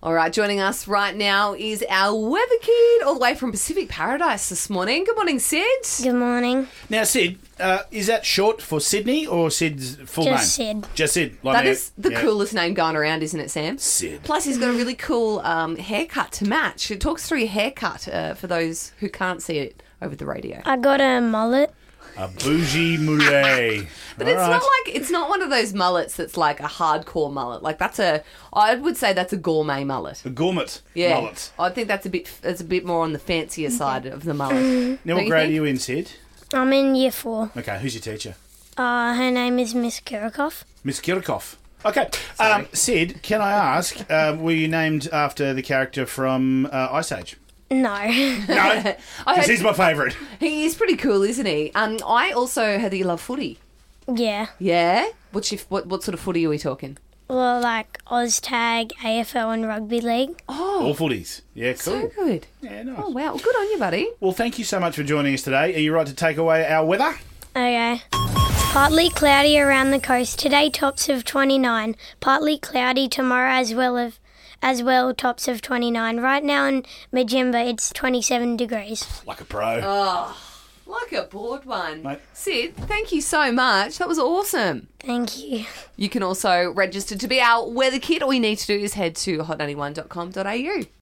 All right, joining us right now is our weather kid all the way from Pacific Paradise this morning. Good morning, Sid. Good morning. Now, Sid, is that short for Sydney or Sid's full Just name? Sid. Just Sid. That is the coolest name going around, isn't it, Sam? Sid. Plus, he's got a really cool haircut to match. It talks through your haircut for those who can't see it over the radio. I got a mullet. A bougie mullet. But it's not one of those mullets that's like a hardcore mullet. Like I would say that's a gourmet mullet. A gourmet mullet. I think that's a bit more on the fancier side of the mullet. Now, what grade are you in, Sid? I'm in year 4. Okay, who's your teacher? Her name is Miss Kirikoff. Miss Kirikoff. Okay. Sid, can I ask, were you named after the character from Ice Age? No. No? Because he's my favourite. He is pretty cool, isn't he? I also heard that you love footy. Yeah. Yeah? What sort of footy are we talking? Well, like OzTag, AFL and Rugby League. Oh, All footies. Yeah, cool. so good. Yeah, nice. Oh, wow. Well, good on you, buddy. Well, thank you so much for joining us today. Are you right to take away our weather? Okay. Partly cloudy around the coast. Today, tops of 29. Partly cloudy tomorrow as well, tops of 29. Right now in Majimba, it's 27 degrees. Like a pro. Oh, like a bored one. Mate. Sid, thank you so much. That was awesome. Thank you. You can also register to be our weather kid. All you need to do is head to hot91.com.au.